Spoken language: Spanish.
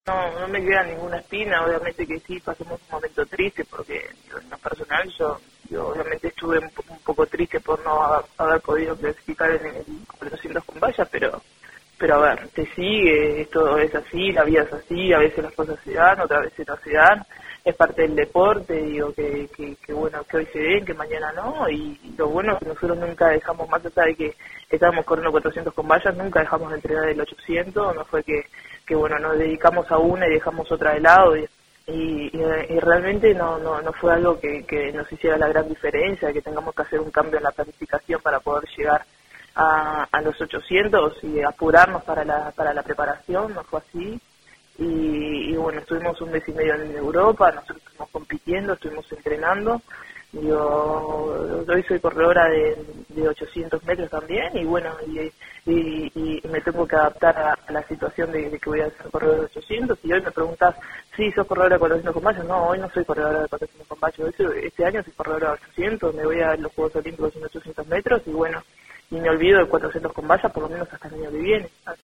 no me queda ninguna espina. Obviamente que sí, pasamos un momento triste porque en lo personal yo obviamente estuve un poco triste por no haber podido clasificar en el 400 con vallas, pero a ver, te sigue, esto es así, la vida es así, a veces las cosas se dan, otras veces no se dan, es parte del deporte, digo que bueno, que hoy se den, que mañana no, y lo bueno es que nosotros nunca dejamos, más allá de que estábamos corriendo 400 con vallas, nunca dejamos de entrenar el 800, no fue que bueno, nos dedicamos a una y dejamos otra de lado, y realmente no fue algo que nos hiciera la gran diferencia, que tengamos que hacer un cambio en la planificación para poder llegar a los 800 y apurarnos para la preparación, no fue así. Y bueno, estuvimos un mes y medio en Europa, nosotros estuvimos compitiendo, estuvimos entrenando. Yo hoy soy corredora de 800 metros también, y bueno, y me tengo que adaptar a la situación de que voy a ser corredora de 800. Y hoy me preguntas, sí, ¿sos corredora de 400 con vallas? No, hoy no soy corredora de 400 con vallas. Este año soy corredora de 800, me voy a los Juegos Olímpicos en 800 metros, y bueno, y me olvido de 400 con vallas por lo menos hasta el año que viene.